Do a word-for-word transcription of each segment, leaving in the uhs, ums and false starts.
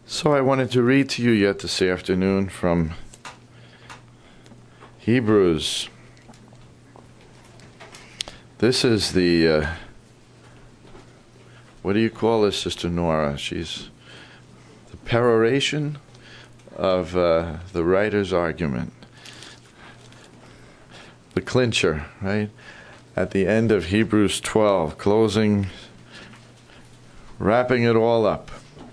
So I wanted to read to you yet this afternoon from Hebrews. This is the, uh, what do you call this, Sister Nora? She's the peroration of uh, the writer's argument. The clincher, right? At the end of Hebrews twelve, closing, wrapping it all up.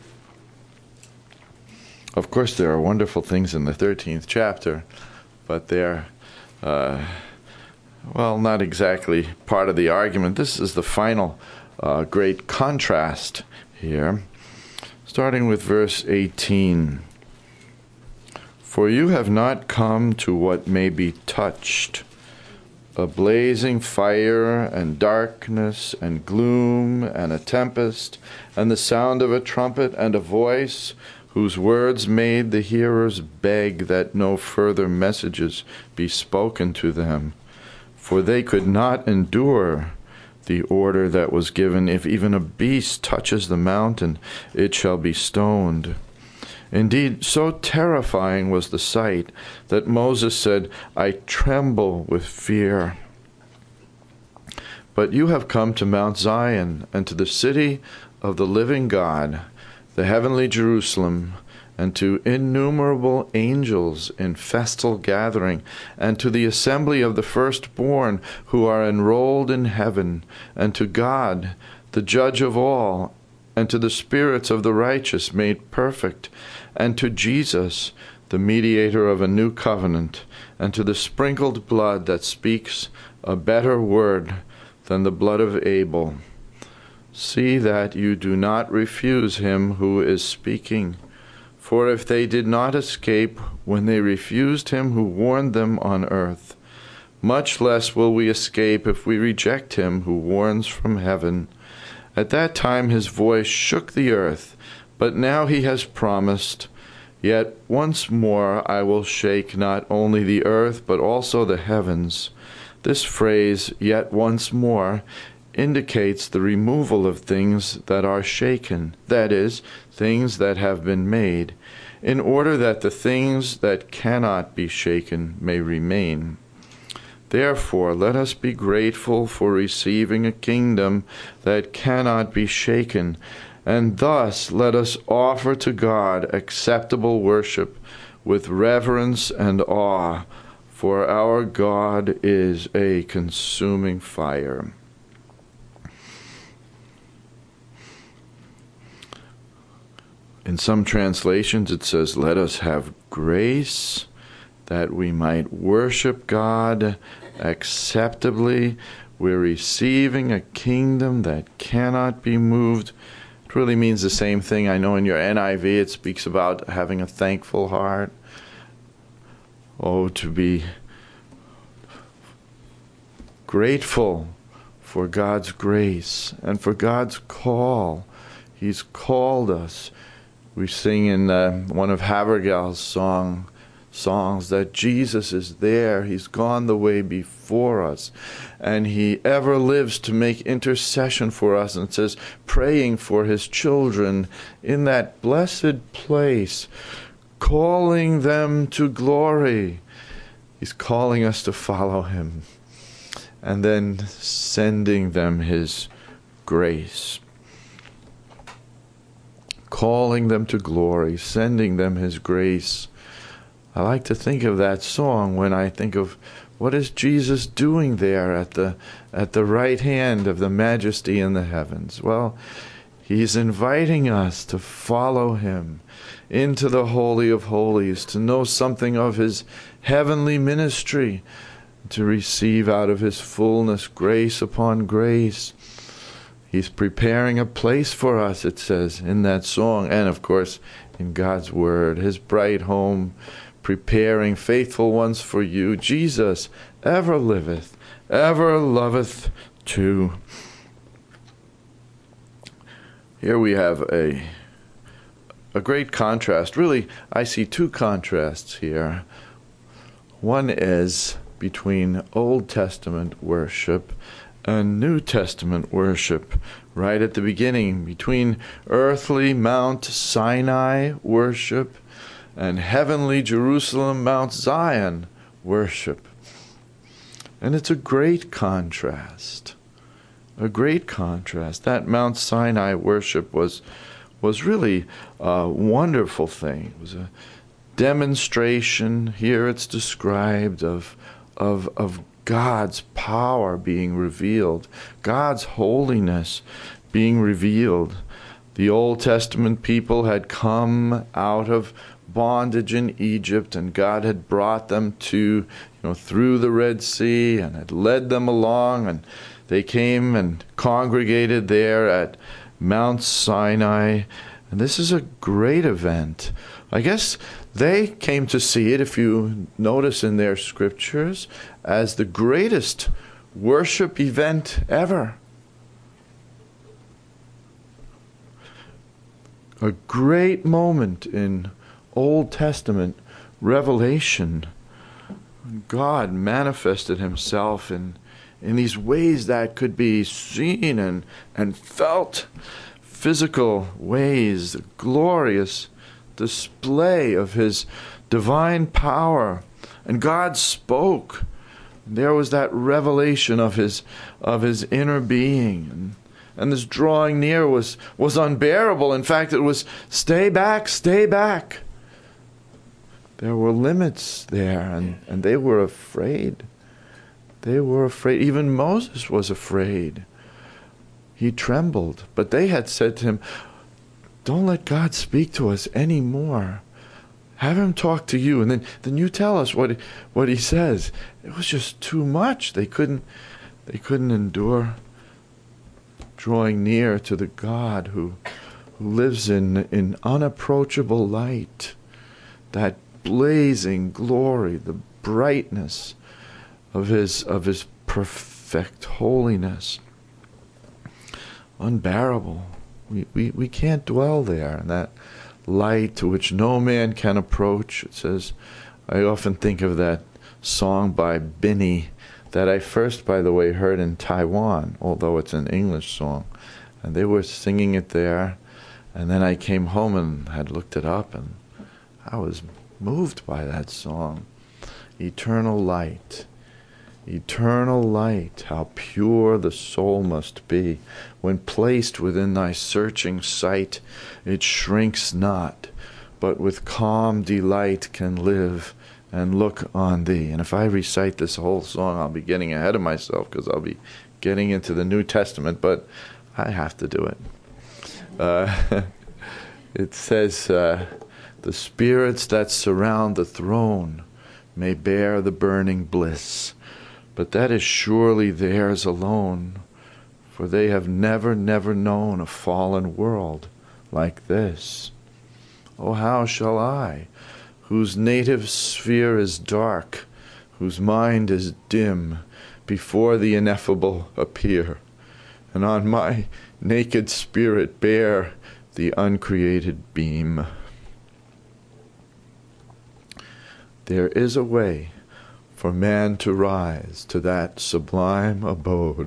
Of course, there are wonderful things in the thirteenth chapter, but they're, uh, well, not exactly part of the argument. This is the final uh, great contrast here, starting with verse eighteen. For you have not come to what may be touched, a blazing fire and darkness and gloom and a tempest and the sound of a trumpet and a voice, whose words made the hearers beg that no further messages be spoken to them. For they could not endure the order that was given, if even a beast touches the mountain, it shall be stoned. Indeed, so terrifying was the sight that Moses said, I tremble with fear. But you have come to Mount Zion and to the city of the living God, the heavenly Jerusalem, and to innumerable angels in festal gathering, and to the assembly of the firstborn who are enrolled in heaven, and to God, the judge of all, and to the spirits of the righteous made perfect, and to Jesus, the mediator of a new covenant, and to the sprinkled blood that speaks a better word than the blood of Abel. See that you do not refuse him who is speaking. For if they did not escape when they refused him who warned them on earth, much less will we escape if we reject him who warns from heaven. At that time his voice shook the earth, but now he has promised, yet once more I will shake not only the earth but also the heavens. This phrase, yet once more, indicates the removal of things that are shaken, that is, things that have been made, in order that the things that cannot be shaken may remain. Therefore, let us be grateful for receiving a kingdom that cannot be shaken, and thus let us offer to God acceptable worship with reverence and awe, for our God is a consuming fire. In some translations it says, let us have grace that we might worship God acceptably. We're receiving a kingdom that cannot be moved. It really means the same thing. I know in your N I V it speaks about having a thankful heart. Oh, to be grateful for God's grace and for God's call. He's called us. We sing in uh, one of Havergal's song, songs that Jesus is there. He's gone the way before us. And he ever lives to make intercession for us. And it says, praying for his children in that blessed place, calling them to glory. He's calling us to follow him. And then sending them his grace. Calling them to glory, sending them his grace. I like to think of that song when I think of what is Jesus doing there at the at the right hand of the majesty in the heavens. Well, he's inviting us to follow him into the Holy of Holies, to know something of his heavenly ministry, to receive out of his fullness grace upon grace. He's preparing a place for us, it says in that song, and of course in God's word, his bright home, preparing faithful ones for you. Jesus ever liveth, ever loveth too. Here we have a, a great contrast. Really, I see two contrasts here. One is between Old Testament worship and New Testament worship right at the beginning, between earthly Mount Sinai worship and heavenly Jerusalem, Mount Zion worship. And it's a great contrast, a great contrast. That Mount Sinai worship was was really a wonderful thing. It was a demonstration, here it's described, of, of, of God's power being revealed, God's holiness being revealed. The Old Testament people had come out of bondage in Egypt, and God had brought them to, you know, through the Red Sea, and had led them along, and they came and congregated there at Mount Sinai. And this is a great event. I guess they came to see it, if you notice in their scriptures, as the greatest worship event ever. A great moment in Old Testament revelation. God manifested himself in, in these ways that could be seen and, and felt. Physical ways, the glorious display of his divine power. And God spoke. There was that revelation of his of his inner being. And, and this drawing near was, was unbearable. In fact, it was, stay back, stay back. There were limits there, and, and they were afraid. They were afraid. Even Moses was afraid. He trembled. But they had said to him, don't let God speak to us anymore. Have him talk to you, and then, then you tell us what he, what he says. It was just too much. They couldn't they couldn't endure drawing near to the God who who lives in, in unapproachable light, that blazing glory, the brightness of his of his perfect holiness. Unbearable. We, we, we can't dwell there in that light to which no man can approach. It says, I often think of that song by Binny that I first, by the way, heard in Taiwan, although it's an English song. And they were singing it there. And then I came home and had looked it up, and I was moved by that song. Eternal light. Eternal light, how pure the soul must be. When placed within thy searching sight, it shrinks not, but with calm delight can live and look on thee. And if I recite this whole song, I'll be getting ahead of myself, because I'll be getting into the New Testament, but I have to do it. Uh, it says, uh, the spirits that surround the throne may bear the burning bliss, but that is surely theirs alone, for they have never, never known a fallen world like this. Oh, how shall I, whose native sphere is dark, whose mind is dim, before the ineffable appear, and on my naked spirit bear the uncreated beam? There is a way for man to rise to that sublime abode,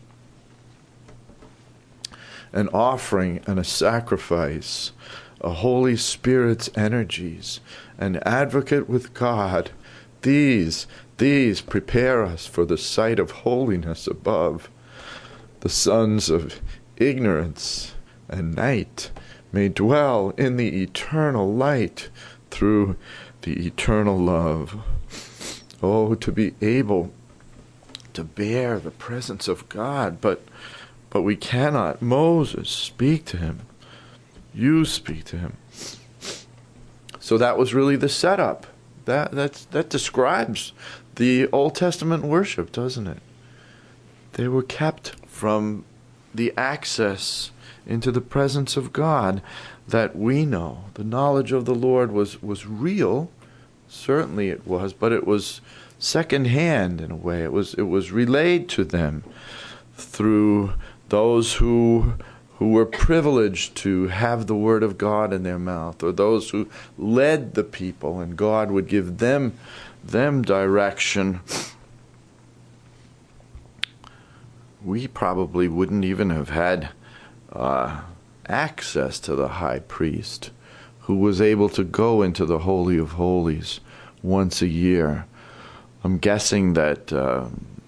an offering and a sacrifice, a Holy Spirit's energies, an advocate with God. These, these prepare us for the sight of holiness above. The sons of ignorance and night may dwell in the eternal light through the eternal love. Oh, to be able to bear the presence of God, but but we cannot. Moses, speak to him. You speak to him. So that was really the setup. That that's, that describes the Old Testament worship, doesn't it? They were kept from the access into the presence of God that we know. The knowledge of the Lord was, was real. Certainly it was, but it was secondhand in a way. It was it was relayed to them through those who who were privileged to have the word of God in their mouth, or those who led the people, and God would give them them direction. we probably wouldn't even have had uh, access to the high priest, who was able to go into the Holy of Holies once a year. I'm guessing that, uh,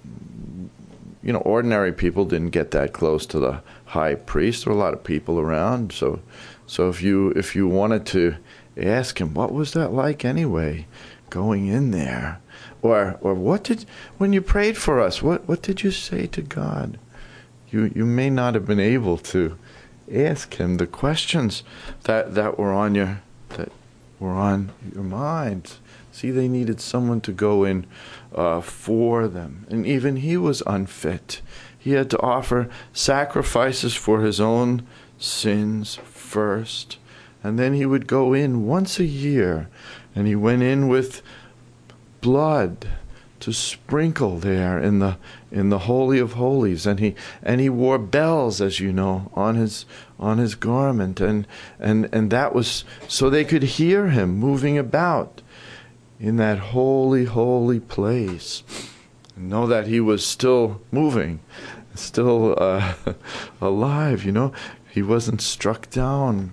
you know, ordinary people didn't get that close to the high priest. There were a lot of people around, so so if you if you wanted to ask him, what was that like anyway, going in there? Or or what did, when you prayed for us, what, what did you say to God? You you may not have been able to ask him the questions that, that were on your that were on your mind. See, they needed someone to go in uh, for them, and even he was unfit. He had to offer sacrifices for his own sins first, and then he would go in once a year, and he went in with blood to sprinkle there in the in the Holy of Holies, and he and he wore bells, as you know, on his on his garment, and and and that was so they could hear him moving about in that holy, holy place, and know that he was still moving, still uh, alive. You know, he wasn't struck down.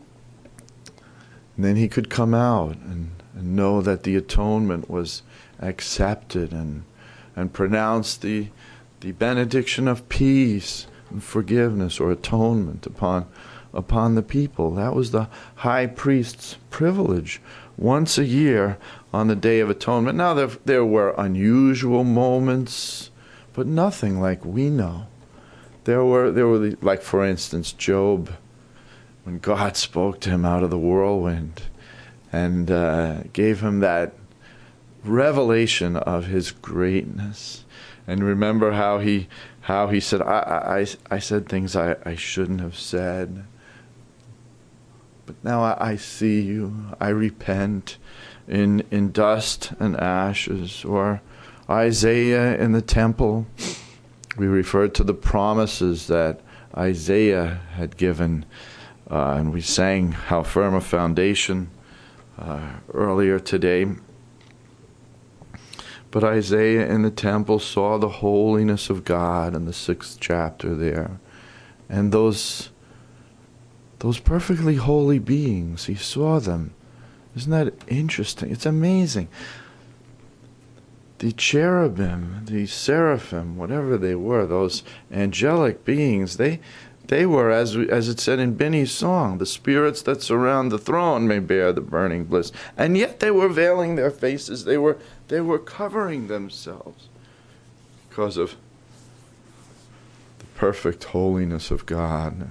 And then he could come out and, and know that the atonement was accepted, and and pronounce the the benediction of peace and forgiveness or atonement upon upon the people. That was the high priest's privilege once a year on the Day of Atonement. Now there, there were unusual moments, but nothing like we know. There were there were the, like for instance Job, when God spoke to him out of the whirlwind and uh, gave him that revelation of his greatness. And remember how he how he said, I I, I said things I, I shouldn't have said, but now I, I see you, I repent, in in dust and ashes. Or Isaiah in the temple, we referred to the promises that Isaiah had given, uh, and we sang How Firm a Foundation uh, earlier today. But Isaiah in the temple saw the holiness of God in the sixth chapter there. And those, those perfectly holy beings, he saw them. Isn't that interesting? It's amazing. The cherubim, the seraphim, whatever they were, those angelic beings, they they were, as we, as it said in Benny's song, the spirits that surround the throne may bear the burning bliss. And yet they were veiling their faces. They were they were covering themselves because of the perfect holiness of God.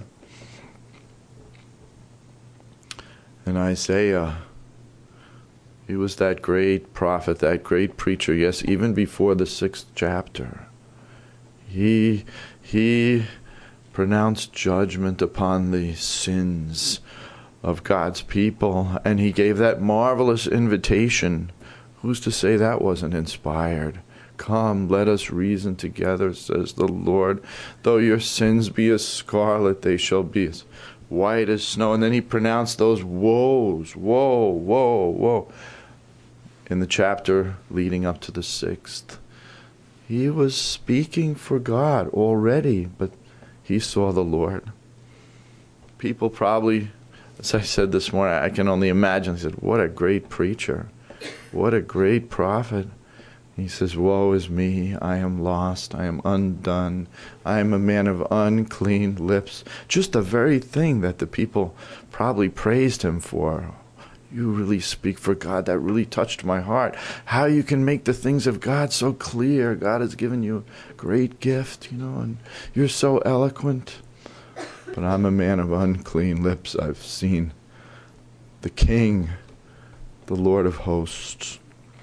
And Isaiah, he was that great prophet, that great preacher, yes, even before the sixth chapter. He he pronounced judgment upon the sins of God's people, and he gave that marvelous invitation. Who's to say that wasn't inspired? Come, let us reason together, says the Lord. Though your sins be as scarlet, they shall be as white as snow. And then he pronounced those woes, woe, woe, woe, in the chapter leading up to the sixth. He was speaking for God already, but he saw the Lord. People probably, as I said this morning, I can only imagine, he said, what a great preacher. What a great prophet. He says, woe is me, I am lost, I am undone, I am a man of unclean lips. Just the very thing that the people probably praised him for. You really speak for God. That really touched my heart. How you can make the things of God so clear. God has given you a great gift, you know, and you're so eloquent. But I'm a man of unclean lips. I've seen the King, the Lord of hosts.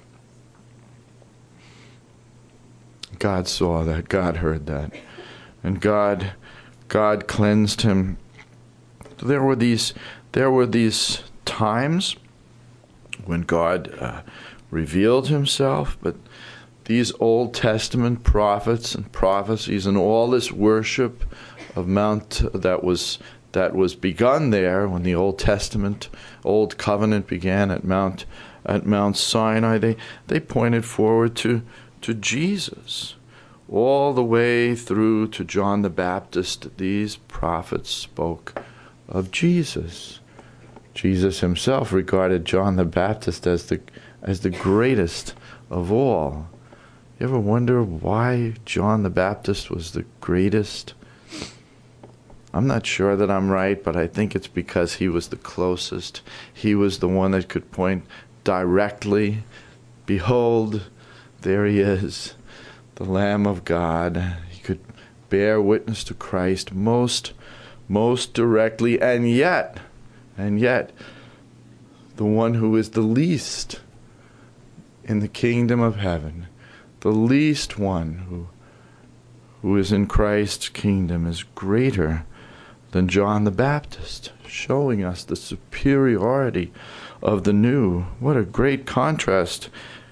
God saw that. God heard that. And God, God cleansed him. There were these, there were these times when God uh, revealed himself, but these Old Testament prophets and prophecies and all this worship of Mount that was that was begun there when the Old Testament, Old Covenant began at Mount at Mount Sinai, they they pointed forward to to Jesus. all the way through to John the Baptist, these prophets spoke of Jesus. Jesus himself regarded John the Baptist as the as the greatest of all. You ever wonder why John the Baptist was the greatest? I'm not sure that I'm right, but I think it's because he was the closest. He was the one that could point directly. Behold, there he is, the Lamb of God. He could bear witness to Christ most, most directly, and yet, and yet, the one who is the least in the kingdom of heaven, the least one who, who is in Christ's kingdom is greater than John the Baptist, showing us the superiority of the new. What a great contrast.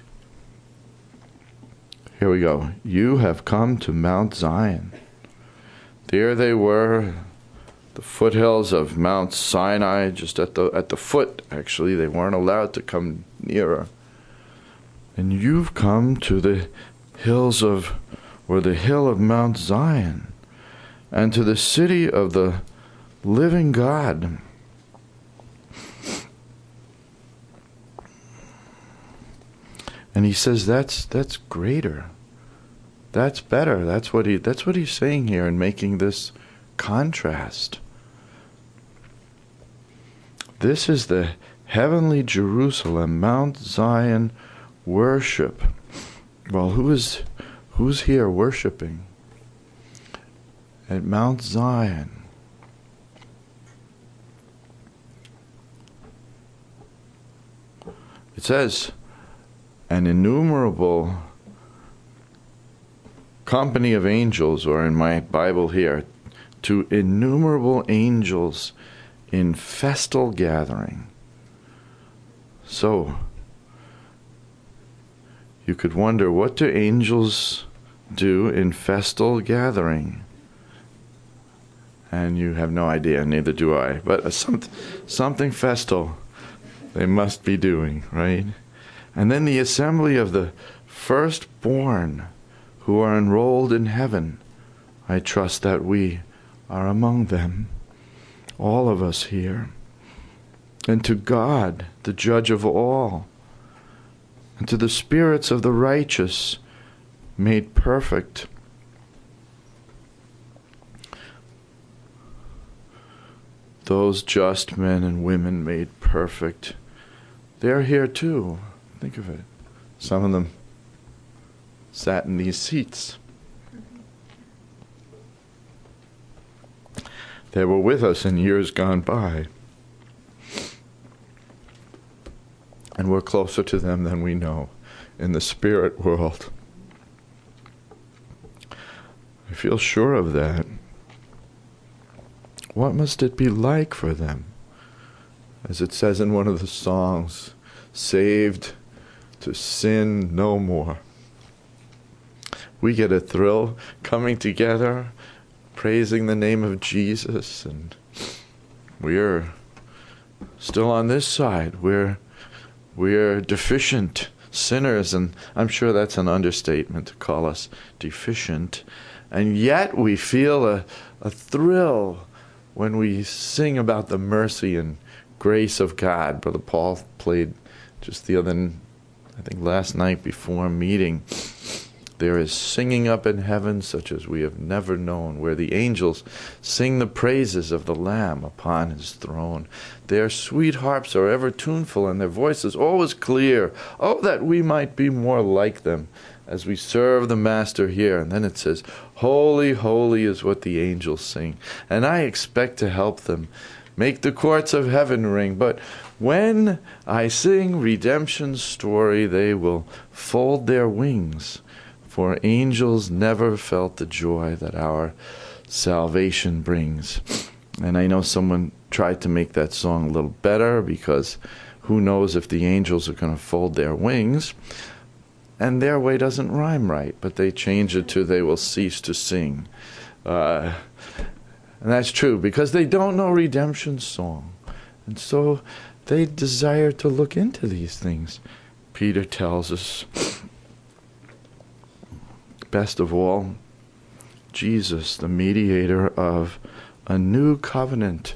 Here we go. You have come to Mount Zion. There they were, the foothills of Mount Sinai, just at the at the foot, actually. They weren't allowed to come nearer. And you've come to the hills of, or the hill of Mount Zion, and to the city of the living God. And he says that's that's greater. That's better. That's what he that's what he's saying here in making this contrast. This is the heavenly Jerusalem, Mount Zion worship. Well, who is who's here worshiping at Mount Zion? It says, an innumerable company of angels, or in my Bible here, to innumerable angels in festal gathering. So, you could wonder, what do angels do in festal gathering? And you have no idea, neither do I. But some, something festal they must be doing, right? And then the assembly of the firstborn who are enrolled in heaven. I trust that we are among them, all of us here. And to God, the judge of all, and to the spirits of the righteous made perfect. Those just men and women made perfect, they're here too. Think of it. Some of them sat in these seats. They were with us in years gone by. And we're closer to them than we know in the spirit world. I feel sure of that. What must it be like for them? As it says in one of the songs, saved to sin no more. We get a thrill coming together, praising the name of Jesus, and we're still on this side. We're we're deficient sinners, and I'm sure that's an understatement to call us deficient. And yet we feel a, a thrill when we sing about the mercy and grace of God. Brother Paul played just the other, I think last night before a meeting. There is singing up in heaven such as we have never known, where the angels sing the praises of the Lamb upon his throne. Their sweet harps are ever tuneful, and their voices always clear. Oh, that we might be more like them as we serve the Master here. And then it says, holy, holy is what the angels sing. And I expect to help them make the courts of heaven ring. But when I sing redemption's story, they will fold their wings. For angels never felt the joy that our salvation brings. And I know someone tried to make that song a little better, because who knows if the angels are going to fold their wings. And their way doesn't rhyme right, but they change it to they will cease to sing. Uh, and that's true, because they don't know redemption's song. And so they desire to look into these things. Peter tells us, best of all, Jesus, the mediator of a new covenant,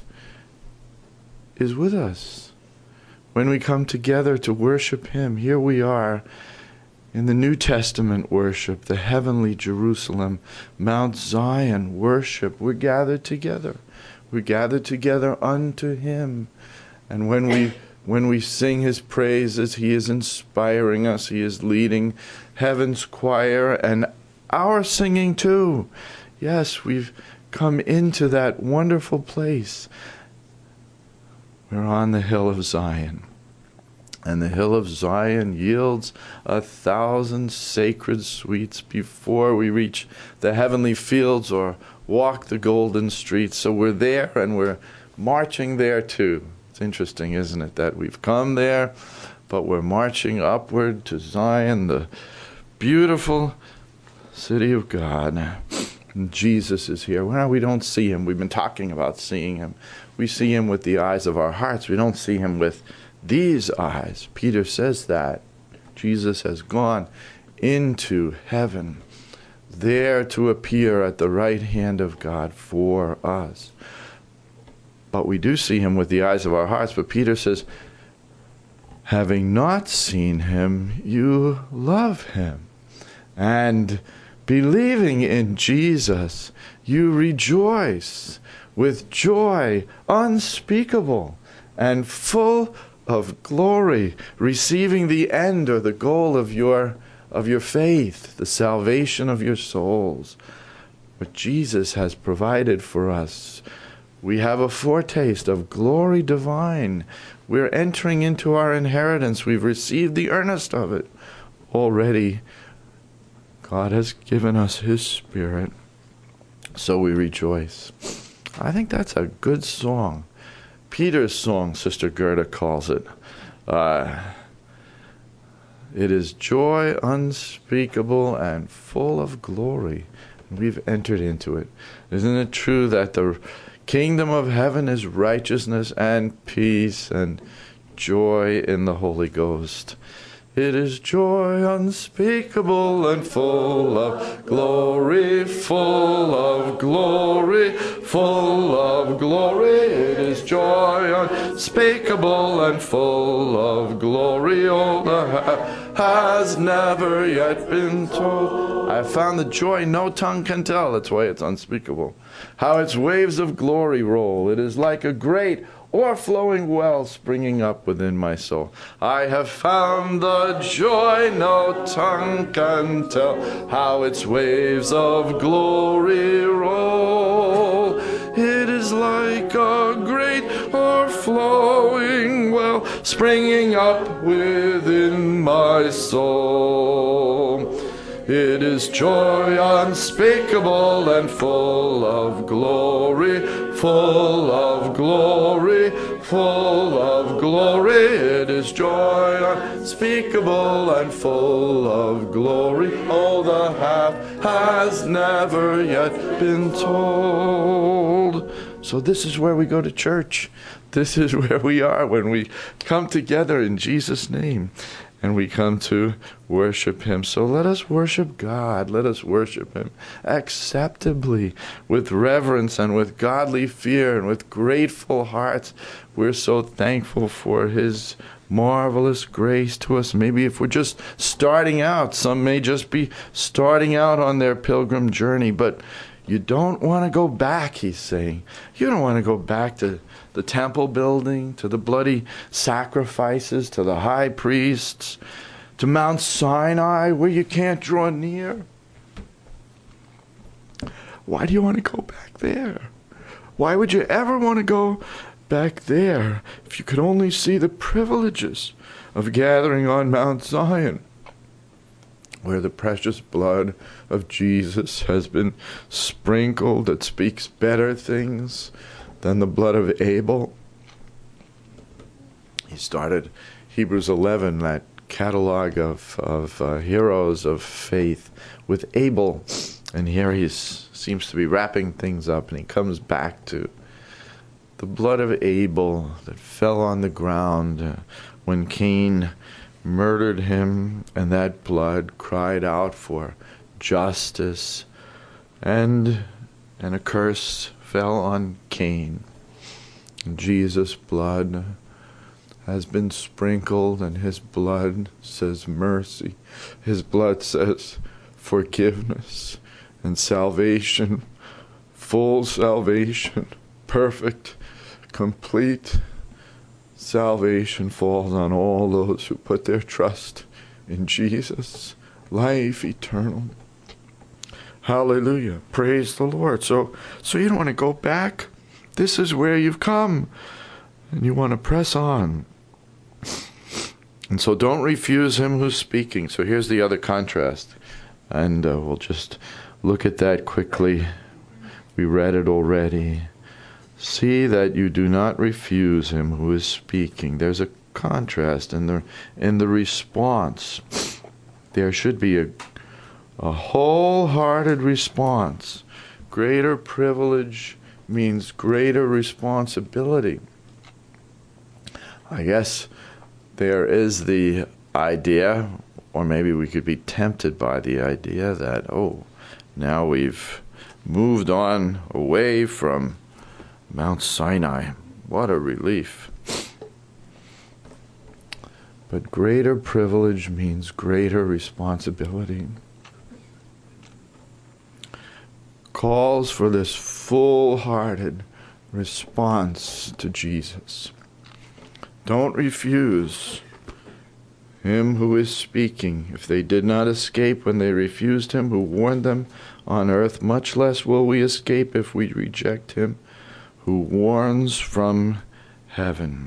is with us. When we come together to worship him, here we are in the New Testament worship, the heavenly Jerusalem, Mount Zion worship. We're gathered together. We're gathered together unto him. And when we when we sing his praises, he is inspiring us. He is leading heaven's choir and our singing too. Yes, we've come into that wonderful place. We're on the hill of Zion. And the hill of Zion yields a thousand sacred sweets before we reach the heavenly fields or walk the golden streets. So we're there and we're marching there too. It's interesting, isn't it, that we've come there, but we're marching upward to Zion, the beautiful city of God. And Jesus is here. Well, we don't see him. We've been talking about seeing him. We see him with the eyes of our hearts. We don't see him with these eyes. Peter says that. Jesus has gone into heaven, there to appear at the right hand of God for us. But we do see him with the eyes of our hearts. But Peter says, having not seen him, you love him. And believing in Jesus, you rejoice with joy unspeakable and full of glory, receiving the end or the goal of your of your faith, the salvation of your souls. What Jesus has provided for us. We have a foretaste of glory divine. We're entering into our inheritance. We've received the earnest of it already. God has given us his Spirit, so we rejoice. I think that's a good song. Peter's song, Sister Gerda calls it. Uh, it is joy unspeakable and full of glory. We've entered into it. Isn't it true that the kingdom of heaven is righteousness and peace and joy in the Holy Ghost? It is joy unspeakable and full of glory, full of glory, full of glory. It is joy unspeakable and full of glory. Oh, the has never yet been told. I found the joy no tongue can tell. That's why it's unspeakable. How its waves of glory roll. It is like a great o'erflowing well springing up within my soul. I have found the joy no tongue can tell, how its waves of glory roll. It is like a great o'erflowing well springing up within my soul. It is joy unspeakable and full of glory, full of glory, full of glory. It is joy unspeakable and full of glory. Oh, the half has never yet been told. So this is where we go to church. This is where we are when we come together in Jesus' name. And we come to worship him. So let us worship God. Let us worship him acceptably, with reverence and with godly fear and with grateful hearts. We're so thankful for his marvelous grace to us. Maybe if we're just starting out, some may just be starting out on their pilgrim journey, but you don't want to go back, he's saying. You don't want to go back to the temple building, to the bloody sacrifices, to the high priests, to Mount Sinai where you can't draw near. Why do you want to go back there? Why would you ever want to go back there if you could only see the privileges of gathering on Mount Zion, where the precious blood of Jesus has been sprinkled that speaks better things than the blood of Abel? He started Hebrews eleven, that catalog of, of uh, heroes of faith, with Abel. And here he seems to be wrapping things up, and he comes back to the blood of Abel that fell on the ground uh, when Cain murdered him, and that blood cried out for justice, and, and a curse fell on Cain. Jesus' blood has been sprinkled, and his blood says mercy. His blood says forgiveness and salvation, full salvation, perfect, complete salvation falls on all those who put their trust in Jesus. Life eternal. Hallelujah. Praise the Lord. So, so you don't want to go back. This is where you've come, and you want to press on. And so don't refuse him who's speaking. So here's the other contrast. And uh, we'll just look at that quickly. We read it already. See that you do not refuse him who is speaking. There's a contrast in the, in the response. There should be a, a wholehearted response. Greater privilege means greater responsibility. I guess there is the idea, or maybe we could be tempted by the idea that, oh, now we've moved on away from Mount Sinai. What a relief. But greater privilege means greater responsibility. Calls for this full-hearted response to Jesus. Don't refuse him who is speaking. If they did not escape when they refused him who warned them on earth, much less will we escape if we reject him who warns from heaven.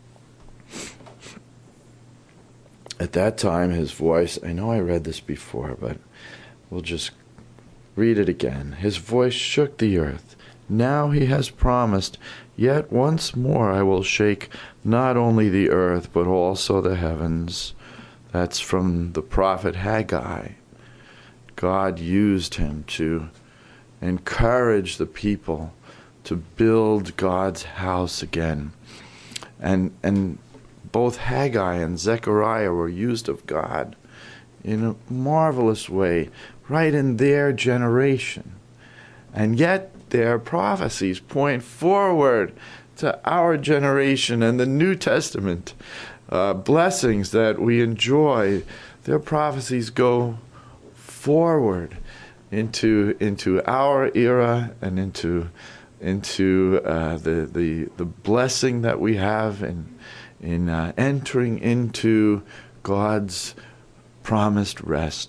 At that time, his voice, I know I read this before, but we'll just read it again. His voice shook the earth. Now he has promised, yet once more I will shake not only the earth, but also the heavens. That's from the prophet Haggai. God used him to encourage the people to build God's house again. And and both Haggai and Zechariah were used of God in a marvelous way, right in their generation. And yet their prophecies point forward to our generation and the New Testament uh, blessings that we enjoy. Their prophecies go forward into into our era and into into uh, the the the blessing that we have in in uh, entering into God's promised rest.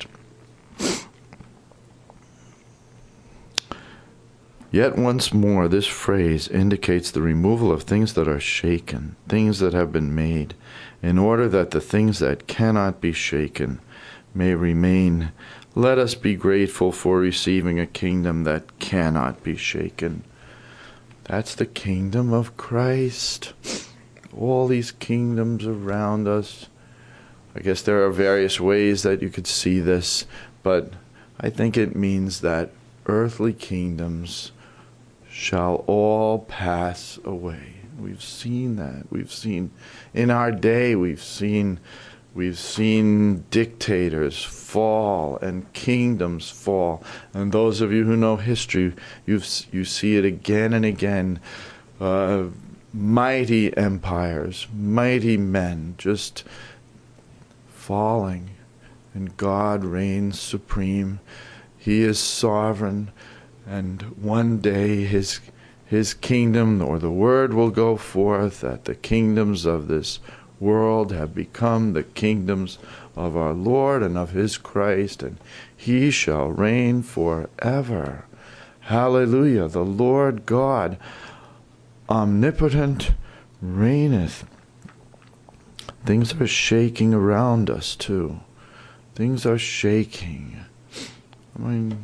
Yet once more, this phrase indicates the removal of things that are shaken, things that have been made, in order that the things that cannot be shaken may remain. Let us be grateful for receiving a kingdom that cannot be shaken. That's the kingdom of Christ. All these kingdoms around us. I guess there are various ways that you could see this, but I think it means that earthly kingdoms shall all pass away. We've seen that. We've seen in our day, we've seen we've seen dictators fall and kingdoms fall. And those of you who know history, you've you see it again and again. Uh, mighty empires, mighty men just falling, and God reigns supreme. He is sovereign, and one day his his kingdom, or the word will go forth that the kingdoms of this world have become the kingdoms of our Lord and of his Christ, and he shall reign forever. Hallelujah. The Lord God omnipotent reigneth. Things are shaking around us too. Things are shaking. I mean,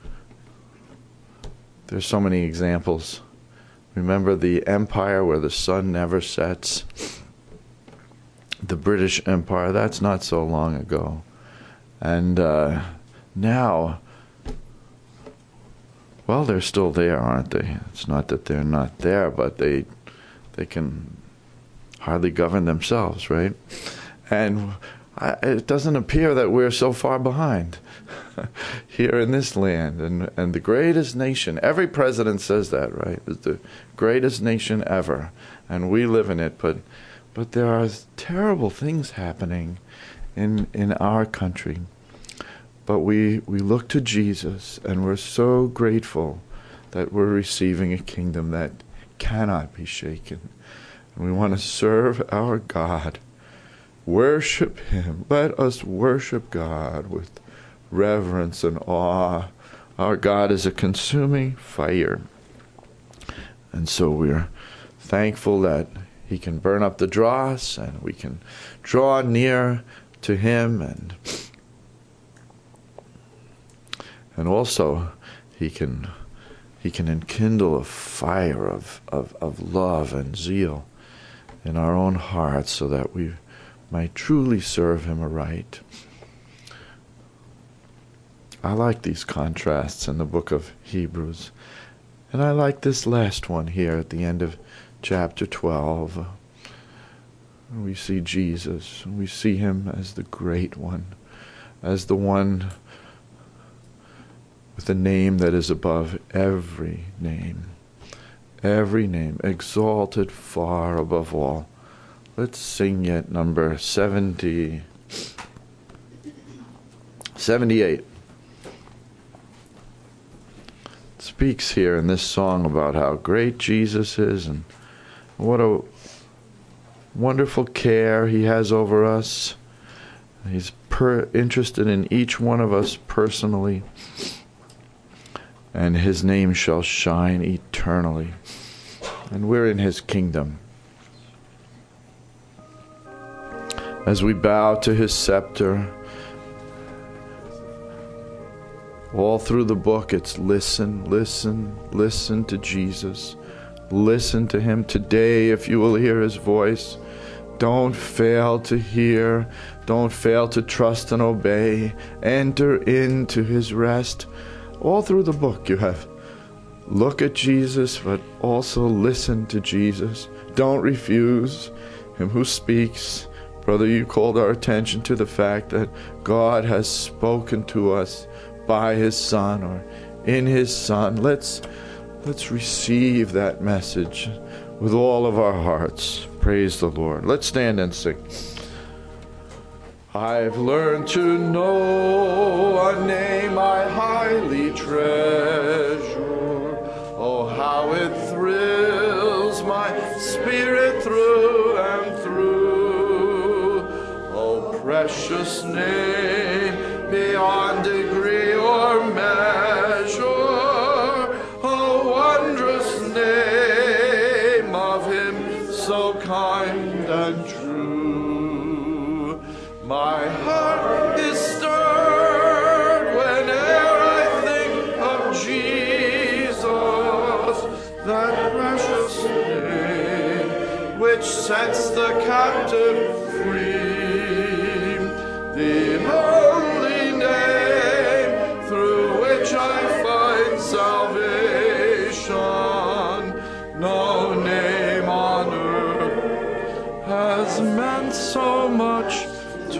there's so many examples. Remember the empire where the sun never sets? The British Empire, that's not so long ago. And uh, now, well, they're still there, aren't they? It's not that they're not there, but they they can hardly govern themselves, right? And I, it doesn't appear that we're so far behind here in this land. And, and the greatest nation, every president says that, right? It's the greatest nation ever. And we live in it. But but there are terrible things happening in in our country. But we, we look to Jesus, and we're so grateful that we're receiving a kingdom that cannot be shaken. And we want to serve our God. Worship Him. Let us worship God with reverence and awe. Our God is a consuming fire. And so we're thankful that He can burn up the dross, and we can draw near to Him, and and also He can He can enkindle a fire of, of, of love and zeal in our own hearts, so that we might truly serve Him aright. I like these contrasts in the book of Hebrews. And I like this last one here at the end of chapter twelve. We see Jesus. We see Him as the great one, as the one with a name that is above every name. Every name, exalted far above all. Let's sing yet number seventy, seventy-eight. It speaks here in this song about how great Jesus is and what a wonderful care He has over us. He's per- interested in each one of us personally. And His name shall shine eternally. And we're in His kingdom. As we bow to His scepter, all through the book it's listen, listen, listen to Jesus. Listen to Him today if you will hear His voice. Don't fail to hear. Don't fail to trust and obey. Enter into His rest. All through the book you have look at Jesus, but also listen to Jesus. Don't refuse Him who speaks. Brother, you called our attention to the fact that God has spoken to us by His Son or in His Son. Let's, let's receive that message with all of our hearts. Praise the Lord. Let's stand and sing. I've learned to know a name I highly treasure. Oh, how it thrills my spirit through and through. Oh, precious name beyond degree or measure. Oh, wondrous name of Him so kind and true. My heart is stirred whene'er I think of Jesus, that precious name which sets the captive free, the holy name through which I find salvation. No name on earth has meant so much to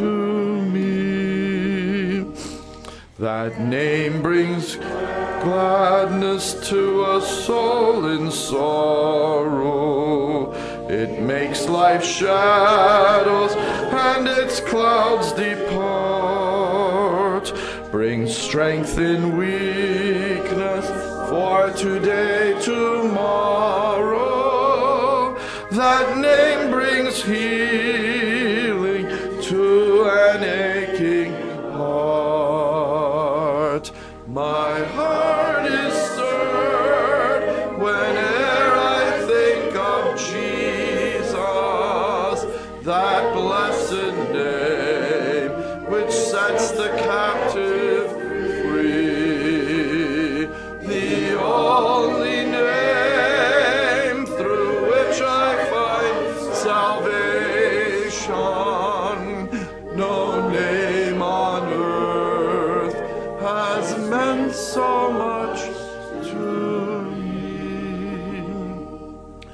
me. That name brings gladness to a soul in sorrow. It makes life's shadows and its clouds depart. Brings strength in weakness for today, tomorrow. That name brings healing to an aching heart. My heart is stirred whene'er I think of Jesus, that blessed name which sets the captive free, the only name through which I find salvation. No name on earth has meant so much to me.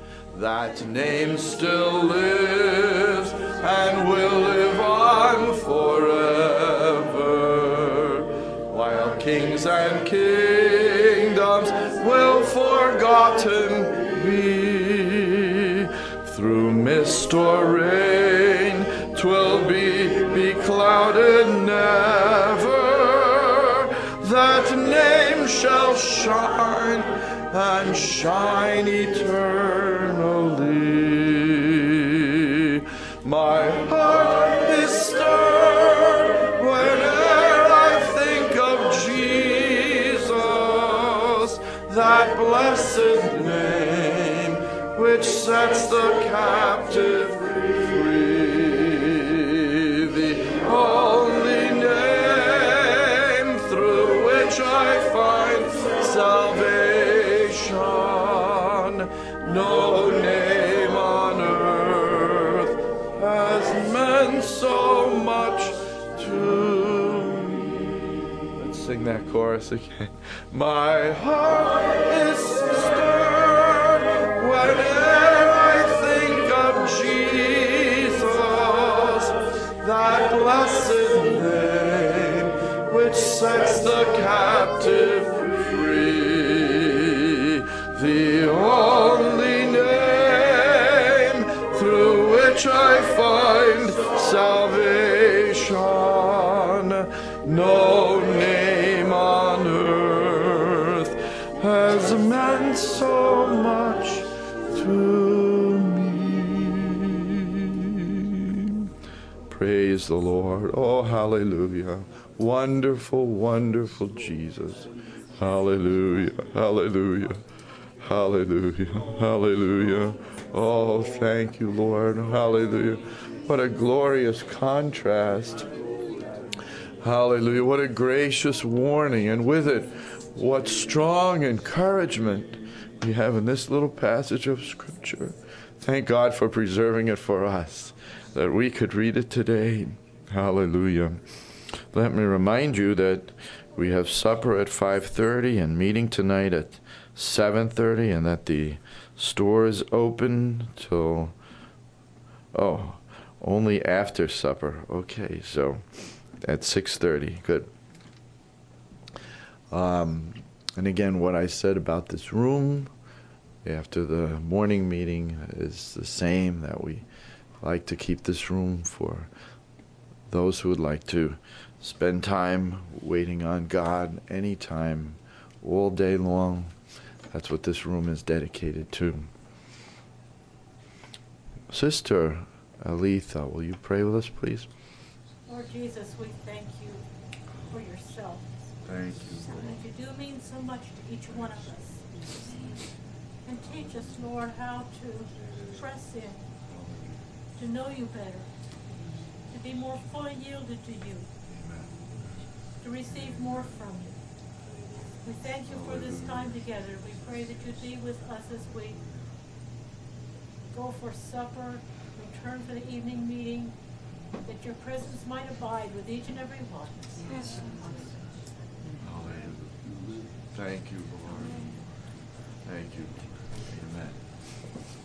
That name still lives and will live on forever. Kings and kingdoms will forgotten be. Through mist or rain, 'twill be beclouded never. That name shall shine and shine eternally. My heart is stirred whenever I think of Jesus, that blessed name which sets the captive free. The only name through which I find salvation. No name on earth has meant so much to me. Let's sing that chorus again. My heart is stirred whenever I think of Jesus, that blessed name which sets the captive free. The only name through which I find salvation. No name on earth has meant so much to me. Praise the Lord. Oh, hallelujah. Wonderful, wonderful Jesus. Hallelujah, hallelujah, hallelujah, hallelujah. Oh, thank you, Lord. Hallelujah. What a glorious contrast. Hallelujah. What a gracious warning. And with it, what strong encouragement we have in this little passage of Scripture. Thank God for preserving it for us, that we could read it today. Hallelujah. Let me remind you that we have supper at five thirty and meeting tonight at seven thirty, and that the store is open till, oh, only after supper. Okay, so at six thirty. Good. Um, and again, what I said about this room after the morning meeting is the same, that we like to keep this room for those who would like to spend time waiting on God anytime, all day long. That's what this room is dedicated to. Sister Aletha, will you pray with us, please? Lord Jesus, we thank you for yourself. Thank you, Lord. And you do mean so much to each one of us. And teach us, Lord, how to press in, to know you better, to be more fully yielded to you, to receive more from you. We thank you for this time together. We pray that you be with us as we go for supper, return for the evening meeting, that your presence might abide with each and every one. Yes. Thank you, Lord. Thank you. Amen.